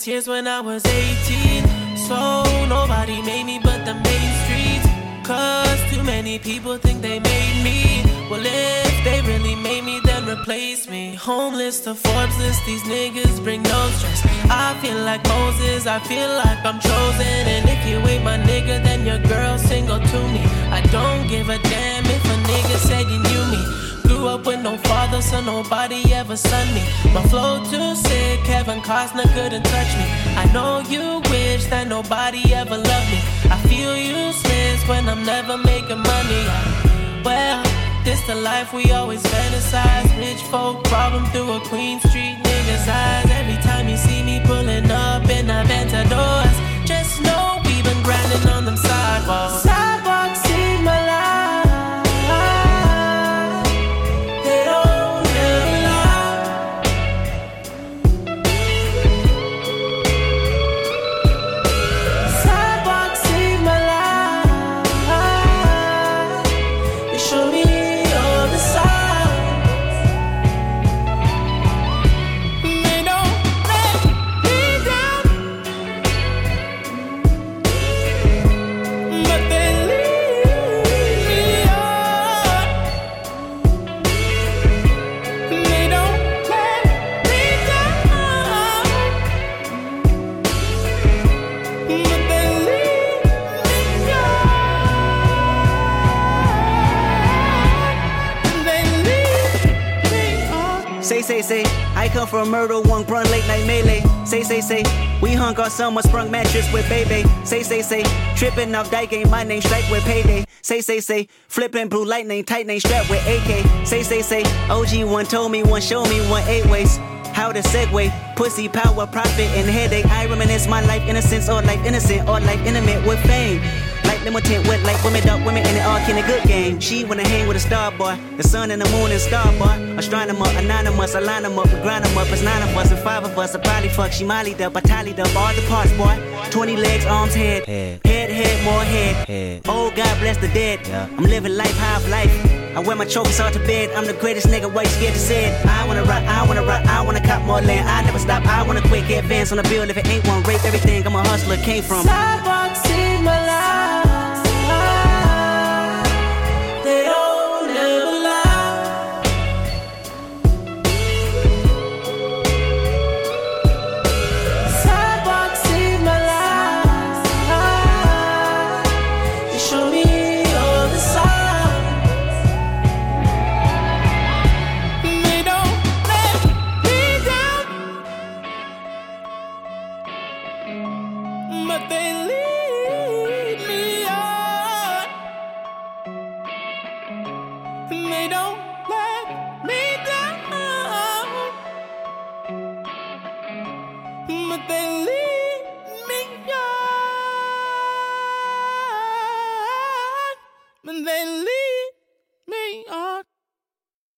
tears when I was 18. So nobody made me but the main streets. Cause too many people think they made me. Well, if they really made me, then replace me. Homeless to Forbes list, these niggas bring no stress. I feel like Moses, I feel like I'm chosen. And if you ain't my nigga, then your girl single to me. I don't give a damn if a nigga said you knew me. Grew up with no father, so nobody ever son me. My flow too sick, Kevin Costner couldn't touch me. I know you wish that nobody ever loved me. I feel useless when I'm never making money. Well, this the life we always fantasize. Rich folk problem through a Queen Street nigga's eyes. Every time you see me pulling up in Aventadors, just know we been grinding on them sidewalks. Sidewalks in my life. Say, I come from murder, one run late night melee. Say, we hung on someone sprung mattress with baby. Say, tripping off dyke ain't my name, strike with payday. Say, flipping blue lightning, tight name strapped with AK. Say, OG one told me, one showed me, one 8 ways. How to segue, pussy, power, profit, and headache. I reminisce my life innocence, or life innocent, or life intimate with fame. Like limited with like women, dark women, and it all can a good game. She wanna hang with a star boy, the sun and the moon and star boy. Astronomer, anonymous, I line them up, we grind them up. It's 9 of us and 5 of us. I probably fuck, she mollied up, I tallied up all the parts, boy. 20 legs, arms, head, more head. Oh, God bless the dead. I'm living life, half life. I wear my trophies out to bed. I'm the greatest nigga, why you scared to say it? I wanna rock, I wanna cop more land. I never stop, I wanna quick advance on the bill. If it ain't one, rape everything, I'm a hustler, came from sidewalks in my life. They don't ever lie. Sidewalks in my life. They show me all the signs. They don't let me down, but they leave.